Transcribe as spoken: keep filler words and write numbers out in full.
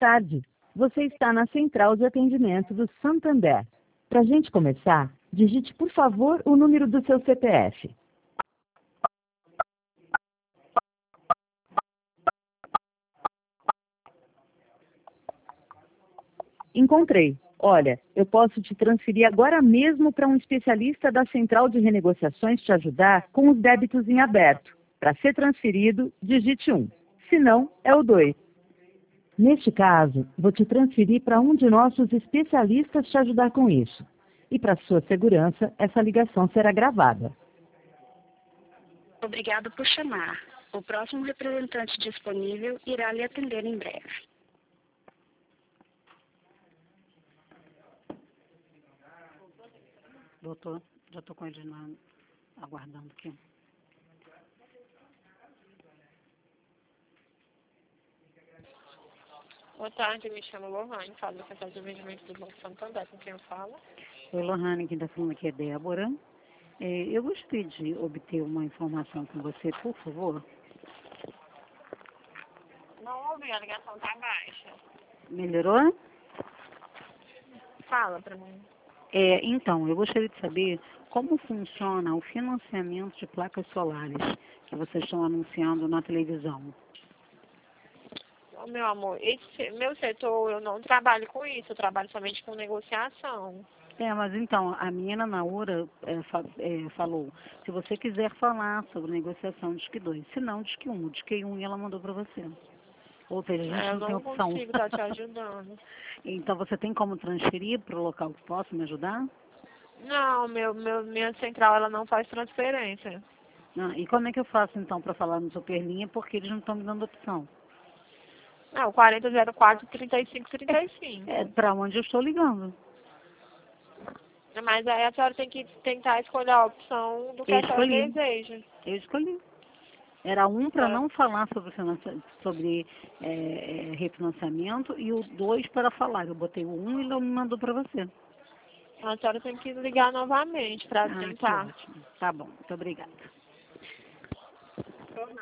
tarde. Você está na central de atendimento do Santander. Para a gente começar, digite, por favor, o número do seu C P F. Encontrei. Olha, eu posso te transferir agora mesmo para um especialista da central de renegociações te ajudar com os débitos em aberto. Para ser transferido, digite um. Se não, é o dois. Neste caso, vou te transferir para um de nossos especialistas te ajudar com isso. E para sua segurança, essa ligação será gravada. Obrigado por chamar. O próximo representante disponível irá lhe atender em breve. Doutor, já estou com ele na, aguardando aqui. Boa tarde, me chamo Lohane, falo da Central de Atendimento do Banco Santander, com quem eu falo. Oi, Lohane, quem está falando aqui é Débora. É, eu gostaria de obter uma informação com você, por favor. Não ouvi, a ligação está baixa. Melhorou? Fala para mim. É, então, eu gostaria de saber como funciona o financiamento de placas solares que vocês estão anunciando na televisão. Ô, meu amor, esse meu setor, eu não trabalho com isso, eu trabalho somente com negociação. É, mas então, a menina Naura é, fa é, falou, se você quiser falar sobre negociação, diz que dois. Se não, diz que um. Diz que um e ela mandou para você. Ou seja, a gente É, eu não tem não opção. consigo estar te ajudando. Então, você tem como transferir para o local que possa me ajudar? Não, meu, meu, minha central, ela não faz transferência. Ah, e como é que eu faço, então, para falar no Superlinha, porque eles não estão me dando opção? Não, quarenta zero quatro, trinta e cinco, trinta e cinco. É para onde eu estou ligando. Mas aí a senhora tem que tentar escolher a opção do que Eu a senhora escolhi. deseja. Eu escolhi. Era um para Tá. não falar sobre, financia- sobre é, é, refinanciamento e o dois para falar. Eu botei o um e ele me mandou para você. A senhora tem que ligar novamente para Ah, que tentar. ótimo. Tá bom, muito obrigada.